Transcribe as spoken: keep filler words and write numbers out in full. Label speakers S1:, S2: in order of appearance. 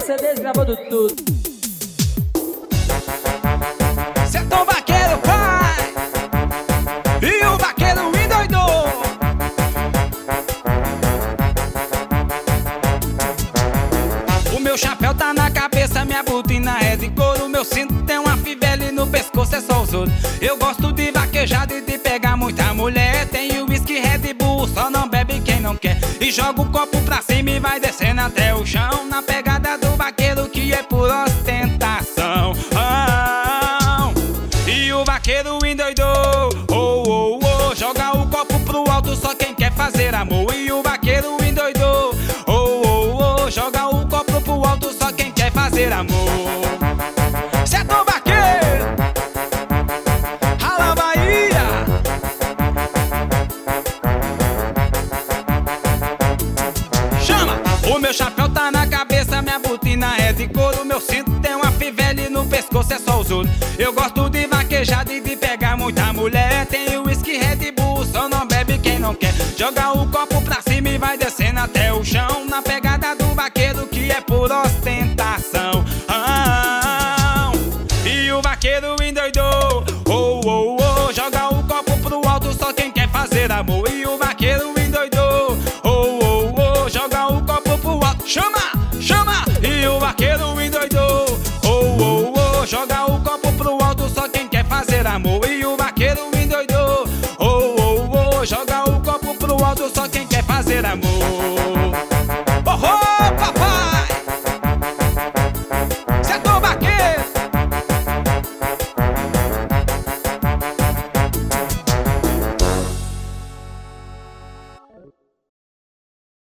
S1: C Ds gravando tudo.
S2: Setor vaqueiro, pai! E o vaqueiro endoidou! O meu chapéu tá na cabeça, minha botina é de couro. Meu cinto tem uma fivela e no pescoço é só os outros. Eu gosto de vaquejada e de pegar muita mulher. Tem o whisky Red Bull, só não bebe quem não quer. E joga o copo pra cima e vai descendo até o chão, na pegada do vaqueiro que é por ostentação. Oh, e o vaqueiro endoidou, oh, oh, oh. Joga o copo pro alto, só quem quer fazer amor. E o vaqueiro endoidou, oh, oh, oh. Joga o copo pro alto, só quem quer fazer amor. Setor vaqueiro, rala Bahia. Chama! O meu chapéu tá na cabeça, minha botina é de couro. Meu cinto tem uma fivela e no pescoço é só os ouro. Eu gosto de vaquejada e de pegar muita mulher. Tem o whisky Red Bull, só não bebe quem não quer. Joga o copo pra cima e vai descendo até o chão, na pegada do vaqueiro que é por ostentação. Ah, e o vaqueiro endoidou, oh, oh, oh. Joga o copo pro alto, só quem quer fazer amor. E o vaqueiro endoidou, oh, oh, oh. Joga o copo pro alto, chama, chama. E o vaqueiro endoidou, oh, oh, oh. Joga o